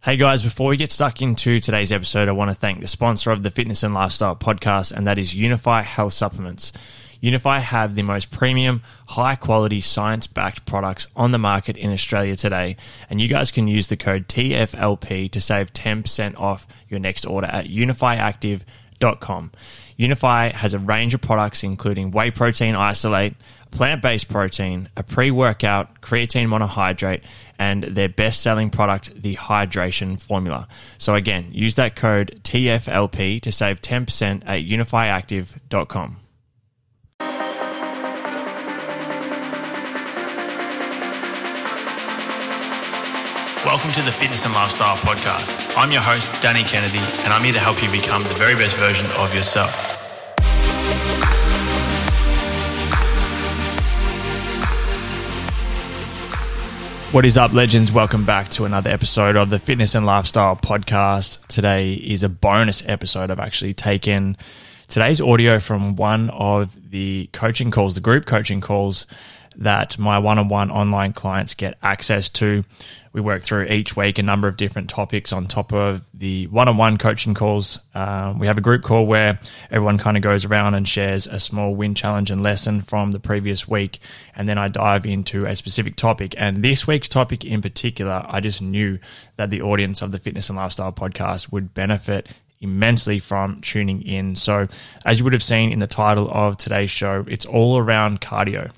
Hey guys, before we get stuck into today's episode, I want to thank the sponsor of the Fitness and Lifestyle podcast, and that is Unify Health Supplements. Unify have the most premium, high-quality, science-backed products on the market in Australia today, and you guys can use the code TFLP to save 10% off your next order at unifyactive.com. Unify has a range of products including whey protein isolate, plant-based protein, a pre-workout, creatine monohydrate, and their best-selling product, the hydration formula. So again, use that code TFLP to save 10% at unifyactive.com. Welcome to the Fitness and Lifestyle Podcast. I'm your host, Danny Kennedy, and I'm here to help you become the very best version of yourself. What is up, legends? Welcome back to another episode of the Fitness and Lifestyle Podcast. Today is a bonus episode. I've actually taken today's audio from one of the coaching calls, the group coaching calls that my one-on-one online clients get access to. We work through each week a number of different topics on top of the one-on-one coaching calls. We have a group call where everyone kind of goes around and shares a small win challenge and lesson from the previous week. And then I dive into a specific topic. And this week's topic in particular, I just knew that the audience of the Fitness and Lifestyle Podcast would benefit immensely from tuning in. So as you would have seen in the title of today's show, it's all around cardio.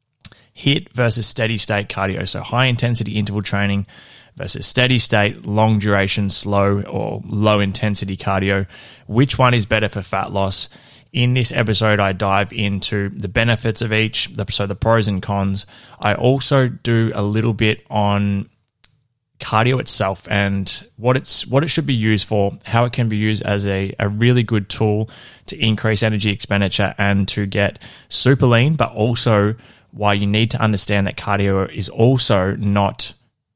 HIIT versus steady state cardio. So high intensity interval training versus steady state, long duration, slow or low intensity cardio. Which one is better for fat loss? In this episode, I dive into the benefits of each, so the pros and cons. I also do a little bit on cardio itself and what it should be used for, how it can be used as a really good tool to increase energy expenditure and to get super lean, but also why you need to understand that cardio is also not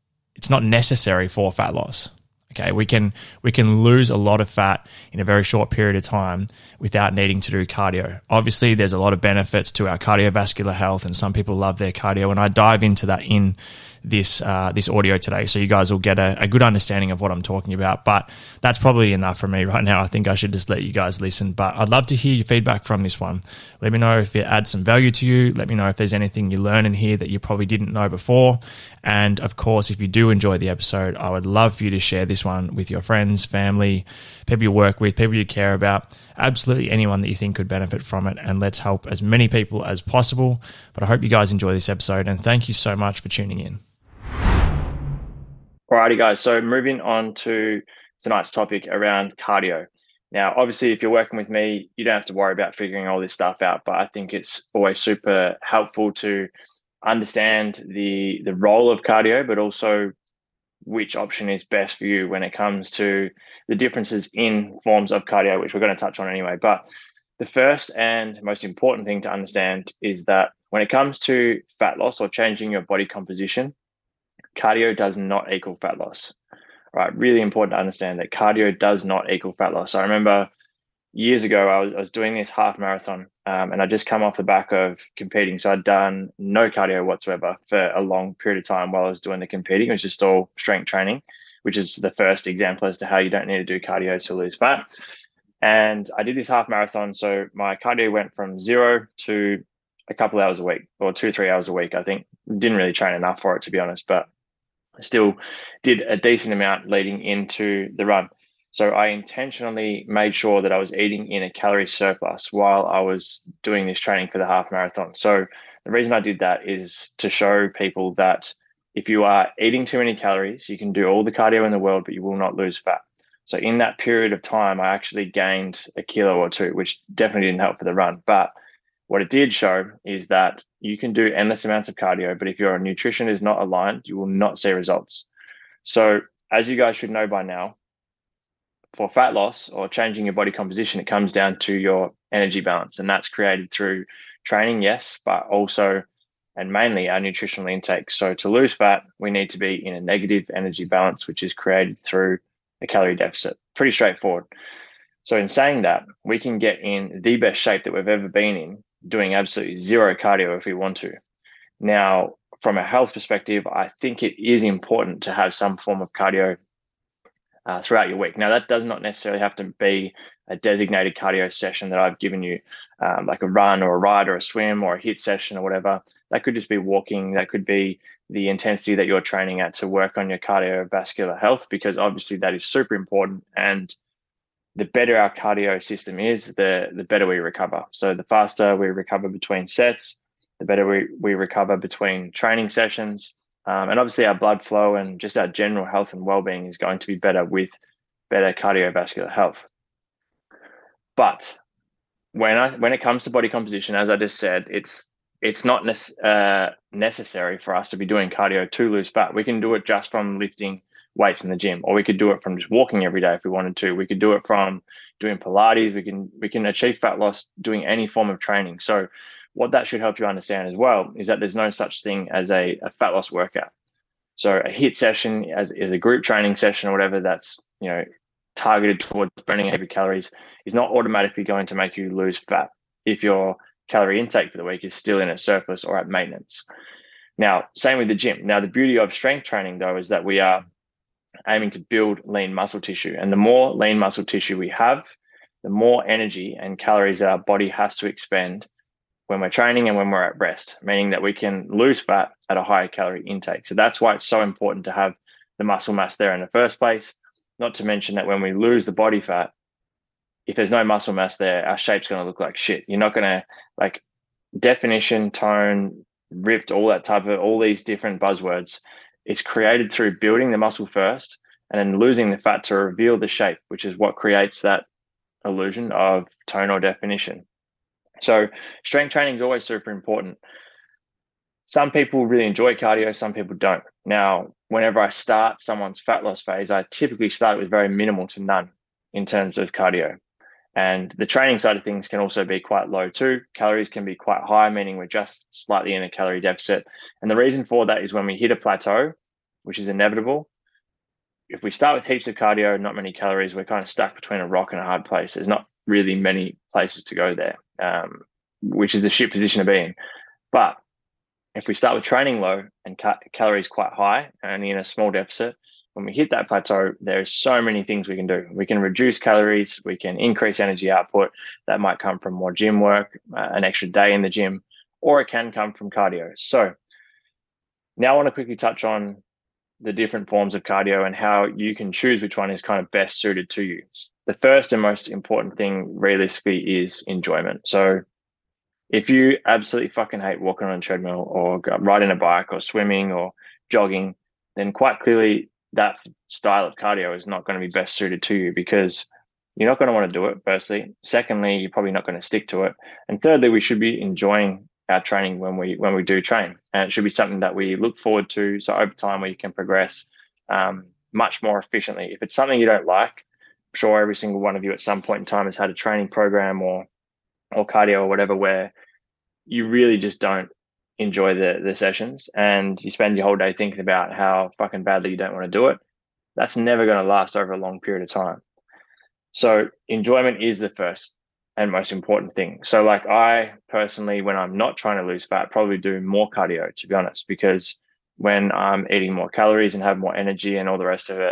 necessary for fat loss. Okay, we can lose a lot of fat in a very short period of time without needing to do cardio. Obviously, there's a lot of benefits to our cardiovascular health, and some people love their cardio, and I dive into that in this audio today, so you guys will get a good understanding of what I'm talking about. But that's probably enough for me right now. I think I should just let you guys listen, but I'd love to hear your feedback from this one. Let me know if it adds some value to you. Let me know if there's anything you learn in here that you probably didn't know before. And of course, if you do enjoy the episode, I would love for you to share this one with your friends, family, people you work with, people you care about, absolutely anyone that you think could benefit from it. And let's help as many people as possible. But I hope you guys enjoy this episode, and thank you so much for tuning in. Alrighty, guys. So moving on to tonight's topic around cardio. Now, obviously, if you're working with me, you don't have to worry about figuring all this stuff out, but I think it's always super helpful to understand the role of cardio, but also which option is best for you when it comes to the differences in forms of cardio, which we're going to touch on anyway. But the first and most important thing to understand is that when it comes to fat loss or changing your body composition, cardio does not equal fat loss. All right, really important to understand that cardio does not equal fat loss. I remember years ago, I was doing this half marathon and I just come off the back of competing. So I'd done no cardio whatsoever for a long period of time while I was doing the competing. It was just all strength training, which is the first example as to how you don't need to do cardio to lose fat. And I did this half marathon. So my cardio went from 0 to a couple hours a week, or 2-3 hours a week, I think. Didn't really train enough for it, to be honest, but I still did a decent amount leading into the run. So I intentionally made sure that I was eating in a calorie surplus while I was doing this training for the half marathon. So the reason I did that is to show people that if you are eating too many calories, you can do all the cardio in the world, but you will not lose fat. So in that period of time, I actually gained a kilo or two, which definitely didn't help for the run. But what it did show is that you can do endless amounts of cardio, but if your nutrition is not aligned, you will not see results. So as you guys should know by now, for fat loss or changing your body composition, it comes down to your energy balance. And that's created through training, yes, but also and mainly our nutritional intake. So to lose fat, we need to be in a negative energy balance, which is created through a calorie deficit. Pretty straightforward. So in saying that, we can get in the best shape that we've ever been in doing absolutely zero cardio if we want to. Now, from a health perspective, I think it is important to have some form of cardio throughout your week. Now, that does not necessarily have to be a designated cardio session that I've given you, like a run or a ride or a swim or a HIIT session or whatever. That could just be walking. That could be the intensity that you're training at to work on your cardiovascular health, because obviously that is super important. And the better our cardio system is, the better we recover. So the faster we recover between sets, the better we recover between training sessions. And obviously our blood flow and just our general health and well-being is going to be better with better cardiovascular health. But when it comes to body composition, as I just said, it's not necessary for us to be doing cardio to lose fat. We can do it just from lifting weights in the gym, or we could do it from just walking every day if we wanted to. We could do it from doing Pilates. We can achieve fat loss doing any form of training. So what that should help you understand as well is that there's no such thing as a fat loss workout. So a HIIT session is a group training session or whatever that's, targeted towards burning heavy calories is not automatically going to make you lose fat if your calorie intake for the week is still in a surplus or at maintenance. Now, same with the gym. Now, the beauty of strength training, though, is that we are aiming to build lean muscle tissue. And the more lean muscle tissue we have, the more energy and calories that our body has to expend when we're training and when we're at rest, meaning that we can lose fat at a higher calorie intake. So that's why it's so important to have the muscle mass there in the first place. Not to mention that when we lose the body fat, if there's no muscle mass there, our shape's going to look like shit. You're not going to, like, definition, tone, ripped, all these different buzzwords. It's created through building the muscle first and then losing the fat to reveal the shape, which is what creates that illusion of tone or definition. So strength training is always super important. Some people really enjoy cardio, some people don't. Now, whenever I start someone's fat loss phase, I typically start with very minimal to none in terms of cardio. And the training side of things can also be quite low too. Calories can be quite high, meaning we're just slightly in a calorie deficit. And the reason for that is when we hit a plateau, which is inevitable, if we start with heaps of cardio, not many calories, we're kind of stuck between a rock and a hard place. There's not really many places to go there, which is a shit position to be in. But if we start with training low and calories quite high, only in a small deficit, when we hit that plateau, there's so many things we can do. We can reduce calories, we can increase energy output. That might come from more gym work, an extra day in the gym, or it can come from cardio. So now I want to quickly touch on the different forms of cardio and how you can choose which one is kind of best suited to you. The first and most important thing realistically is enjoyment. So if you absolutely fucking hate walking on a treadmill or riding a bike or swimming or jogging, then quite clearly that style of cardio is not going to be best suited to you, because you're not going to want to do it, firstly. Secondly, you're probably not going to stick to it. And thirdly, we should be enjoying our training when we do train. And it should be something that we look forward to. So over time, we can progress much more efficiently. If it's something you don't like, I'm sure every single one of you at some point in time has had a training program or cardio or whatever where you really just don't enjoy the sessions and you spend your whole day thinking about how fucking badly you don't want to do it. That's never going to last over a long period of time. So enjoyment is the first and most important thing. So like I personally, when I'm not trying to lose fat, probably do more cardio, to be honest, because when I'm eating more calories and have more energy and all the rest of it,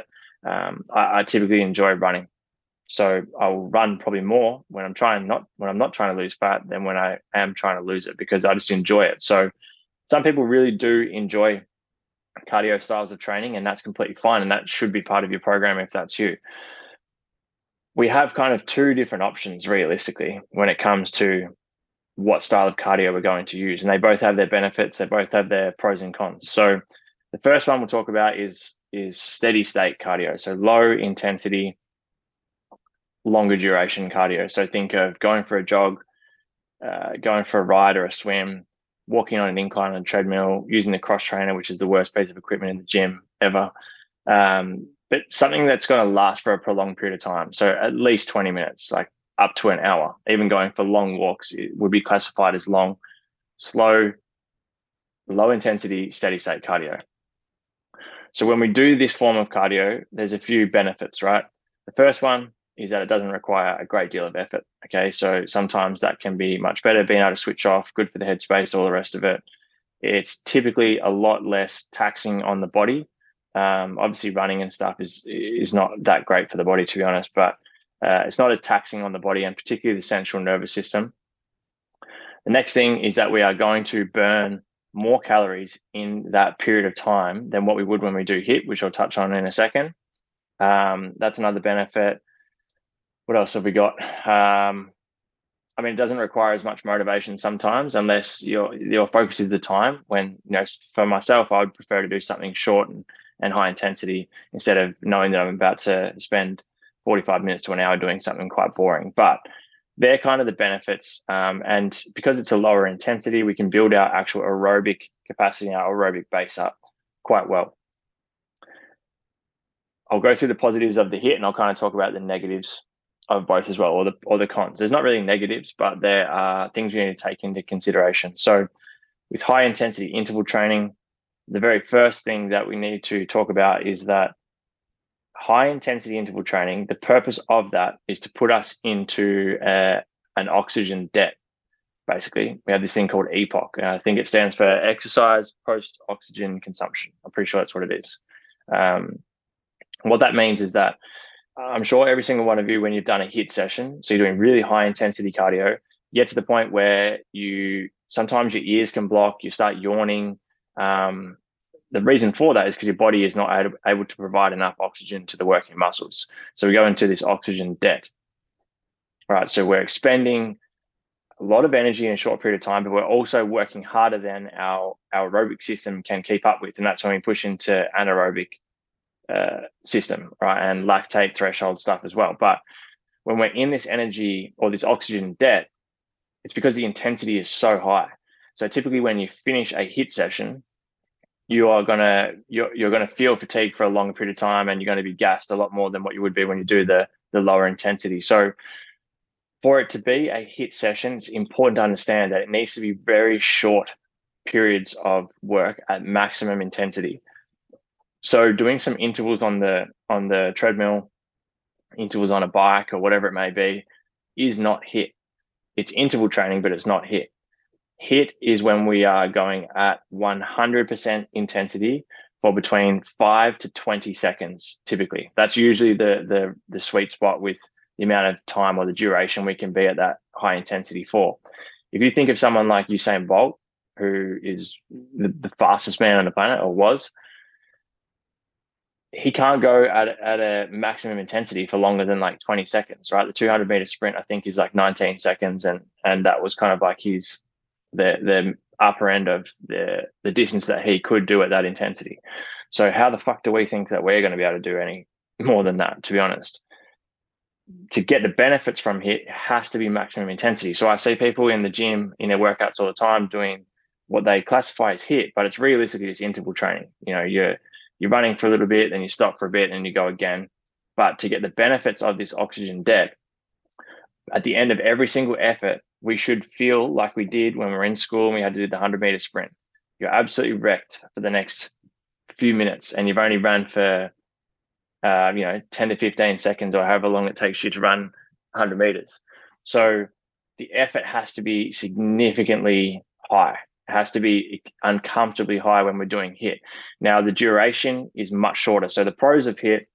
I typically enjoy running. So I'll run probably more when I'm not trying to lose fat than when I am trying to lose it, because I just enjoy it. So some people really do enjoy cardio styles of training, and that's completely fine. And that should be part of your program if that's you. We have kind of two different options realistically when it comes to what style of cardio we're going to use. And they both have their benefits. They both have their pros and cons. So the first one we'll talk about is steady state cardio. So low intensity, longer duration cardio. So think of going for a jog, going for a ride or a swim, walking on an incline on a treadmill, using the cross trainer, which is the worst piece of equipment in the gym ever. But something that's going to last for a prolonged period of time. So at least 20 minutes, like up to an hour. Even going for long walks, it would be classified as long, slow, low intensity, steady state cardio. So when we do this form of cardio, there's a few benefits, right? The first one is that it doesn't require a great deal of effort. Okay. So sometimes that can be much better, being able to switch off, good for the headspace, all the rest of it. It's typically a lot less taxing on the body Obviously, running and stuff is not that great for the body, to be honest, but it's not as taxing on the body, and particularly the central nervous system. The next thing is that we are going to burn more calories in that period of time than what we would when we do HIIT, which I'll touch on in a second. That's another benefit. What else have we got? I mean, it doesn't require as much motivation sometimes, unless your focus is the time. When, for myself, I would prefer to do something short and high intensity instead of knowing that I'm about to spend 45 minutes to an hour doing something quite boring. But they're kind of the benefits. And because it's a lower intensity, we can build our actual aerobic capacity, our aerobic base up quite well. I'll go through the positives of the HIIT, and I'll kind of talk about the negatives of both as well, or the cons. There's not really negatives, but there are things you need to take into consideration. So with high intensity interval training, the very first thing that we need to talk about is that high intensity interval training, the purpose of that is to put us into an oxygen debt. Basically, we have this thing called EPOC. And I think it stands for exercise post oxygen consumption. I'm pretty sure that's what it is. What that means is that I'm sure every single one of you, when you've done a HIIT session, so you're doing really high intensity cardio, you get to the point where sometimes your ears can block, you start yawning. The reason for that is because your body is not able to provide enough oxygen to the working muscles. So we go into this oxygen debt. All right, so we're expending a lot of energy in a short period of time, but we're also working harder than our aerobic system can keep up with. And that's when we push into anaerobic system, right? And lactate threshold stuff as well. But when we're in this energy or this oxygen debt, it's because the intensity is so high. So typically when you finish a HIIT session, you're gonna feel fatigue for a longer period of time, and you're going to be gassed a lot more than what you would be when you do the lower intensity. So for it to be a HIIT session, it's important to understand that it needs to be very short periods of work at maximum intensity. So doing some intervals on the treadmill, intervals on a bike or whatever it may be, is not HIIT. It's interval training, but it's not HIIT. HIIT is when we are going at 100% intensity for between 5 to 20 seconds, typically. That's usually the sweet spot with the amount of time or the duration we can be at that high intensity for. If you think of someone like Usain Bolt, who is the fastest man on the planet, or was, he can't go at a maximum intensity for longer than like 20 seconds, right? The 200-meter sprint, I think, is like 19 seconds. And that was kind of like the upper end of the distance that he could do at that intensity. So how the fuck do we think that we're going to be able to do any more than that, to be honest? To get the benefits from HIIT, it has to be maximum intensity. So I see people in the gym in their workouts all the time doing what they classify as HIIT, but it's realistically just interval training. You're running for a little bit, then you stop for a bit, and you go again. But to get the benefits of this oxygen debt, at the end of every single effort, we should feel like we did when we were in school and we had to do the 100-meter sprint. You're absolutely wrecked for the next few minutes, and you've only run for 10 to 15 seconds or however long it takes you to run 100 meters. So the effort has to be significantly high. It has to be uncomfortably high when we're doing HIIT. Now, the duration is much shorter. So the pros of HIIT,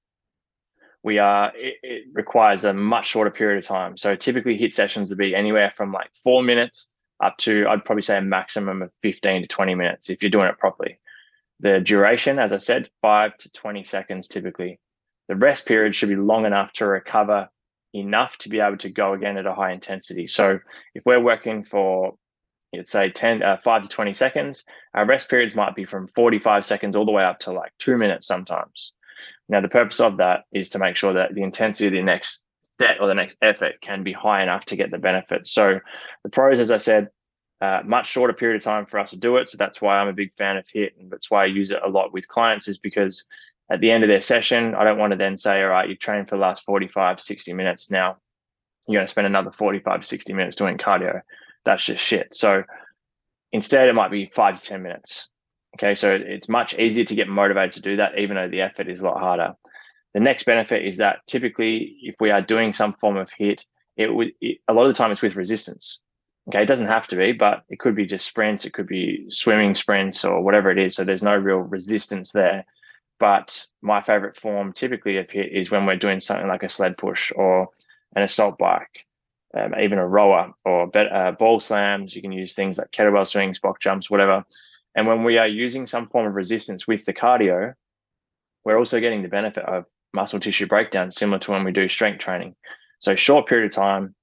it requires a much shorter period of time. So typically HIIT sessions would be anywhere from like 4 minutes up to, I'd probably say, a maximum of 15 to 20 minutes if you're doing it properly. The duration, as I said, 5 to 20 seconds typically. The rest period should be long enough to recover enough to be able to go again at a high intensity. So if we're working for, let's say 5 to 20 seconds, our rest periods might be from 45 seconds all the way up to like 2 minutes sometimes. Now, the purpose of that is to make sure that the intensity of the next set or the next effort can be high enough to get the benefits. So the pros, as I said, much shorter period of time for us to do it. So that's why I'm a big fan of HIIT, and that's why I use it a lot with clients, is because at the end of their session, I don't want to then say, all right, you've trained for the last 45, 60 minutes. Now you're going to spend another 45, 60 minutes doing cardio. That's just shit. So instead, it might be 5 to 10 minutes. Okay, so it's much easier to get motivated to do that, even though the effort is a lot harder. The next benefit is that typically, if we are doing some form of HIIT, a lot of the time it's with resistance. Okay, it doesn't have to be, but it could be just sprints. It could be swimming sprints or whatever it is. So there's no real resistance there. But my favorite form typically of HIIT is when we're doing something like a sled push or an assault bike, even a rower or ball slams. You can use things like kettlebell swings, box jumps, whatever. And when we are using some form of resistance with the cardio, we're also getting the benefit of muscle tissue breakdown, similar to when we do strength training. So short period of time,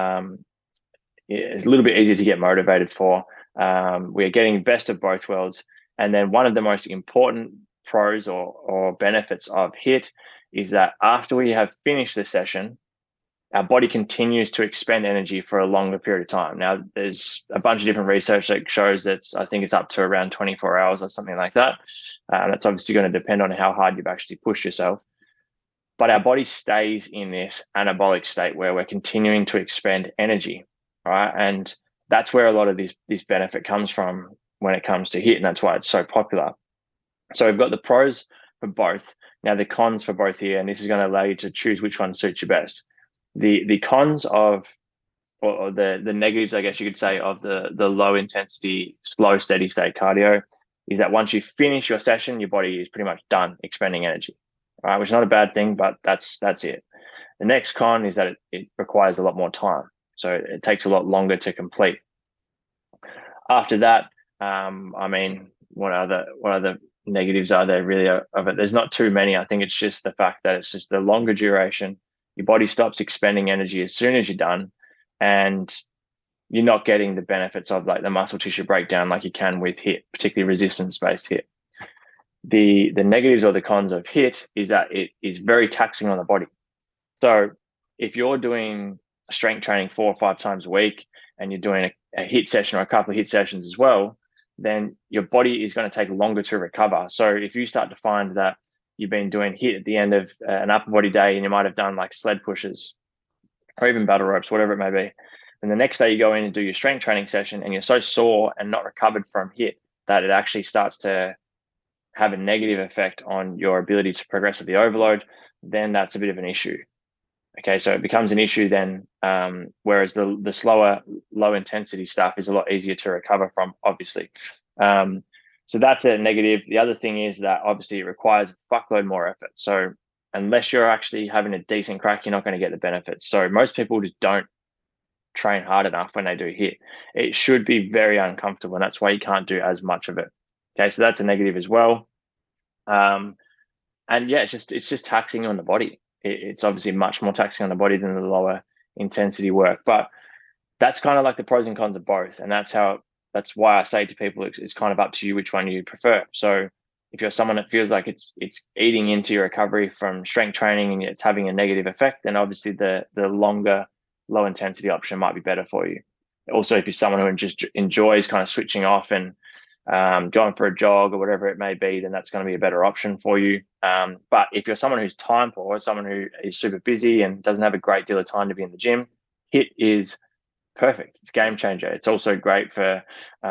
it's a little bit easier to get motivated for. We're getting best of both worlds. And then one of the most important pros or benefits of HIIT is that after we have finished the session, our body continues to expend energy for a longer period of time. Now, there's a bunch of different research that shows that I think it's up to around 24 hours or something like that. That's obviously going to depend on how hard you've actually pushed yourself. But our body stays in this anabolic state where we're continuing to expend energy, right? And that's where a lot of this benefit comes from when it comes to HIIT, and that's why it's so popular. So we've got the pros for both. Now the cons for both here, and this is going to allow you to choose which one suits you best. The cons of, or the negatives, I guess you could say, of the low intensity, slow, steady state cardio is that once you finish your session, your body is pretty much done expending energy, right? Which is not a bad thing, but that's it. The next con is that it requires a lot more time. So it takes a lot longer to complete. After that, I mean, what other negatives are there really of it? There's not too many. I think it's just the fact that it's just the longer duration. Your body stops expending energy as soon as you're done, and you're not getting the benefits of like the muscle tissue breakdown like you can with HIIT, particularly resistance-based HIIT. The negatives or the cons of HIIT is that it is very taxing on the body. So if you're doing strength training 4 or 5 times a week and you're doing a HIIT session or a couple of HIIT sessions as well, then your body is going to take longer to recover. So if you start to find that you've been doing HIIT at the end of an upper body day and you might have done like sled pushes or even battle ropes, whatever it may be, and the next day you go in and do your strength training session and you're so sore and not recovered from HIIT that it actually starts to have a negative effect on your ability to progress at the overload, then that's a bit of an issue. Okay, so it becomes an issue then, whereas the slower, low intensity stuff is a lot easier to recover from, obviously. So that's a negative. The other thing is that obviously it requires a fuckload more effort. So unless you're actually having a decent crack, you're not going to get the benefits. So most people just don't train hard enough when they do HIIT. It should be very uncomfortable, and that's why you can't do as much of it. Okay, so that's a negative as well. And yeah, it's just taxing on the body. It's obviously much more taxing on the body than the lower intensity work, but that's kind of like the pros and cons of both. And that's why I say to people, it's kind of up to you which one you prefer. So if you're someone that feels like it's eating into your recovery from strength training and it's having a negative effect, then obviously the longer low intensity option might be better for you. Also, if you're someone who just enjoys kind of switching off and going for a jog or whatever it may be, then that's going to be a better option for you. But if you're someone who's time poor, someone who is super busy and doesn't have a great deal of time to be in the gym, HIIT is perfect. It's a game changer. It's also great for,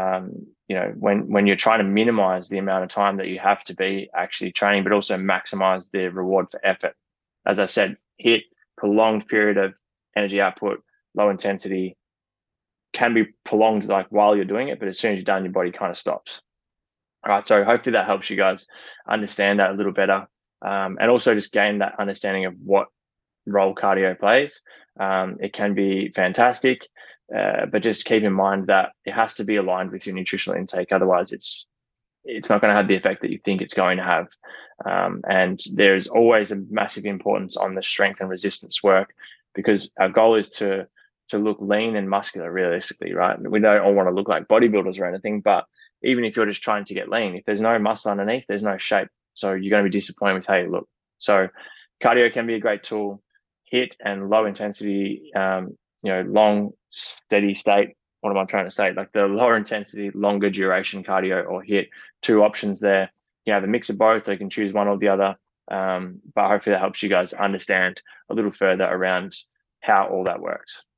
when you're trying to minimize the amount of time that you have to be actually training, but also maximize the reward for effort. As I said, HIIT, prolonged period of energy output, low intensity, can be prolonged like while you're doing it, but as soon as you're done, your body kind of stops. All right, so hopefully that helps you guys understand that a little better, and also just gain that understanding of what role cardio plays. It can be fantastic, but just keep in mind that it has to be aligned with your nutritional intake. Otherwise, it's not going to have the effect that you think it's going to have. And there's always a massive importance on the strength and resistance work, because our goal is to look lean and muscular realistically, right? We don't all want to look like bodybuilders or anything, but even if you're just trying to get lean, if there's no muscle underneath, there's no shape. So you're going to be disappointed with how you look. So cardio can be a great tool. HIIT and low intensity, long, steady state. What am I trying to say? Like the lower intensity, longer duration cardio or HIIT, 2 options there. You have a mix of both, so you can choose one or the other. But hopefully that helps you guys understand a little further around how all that works.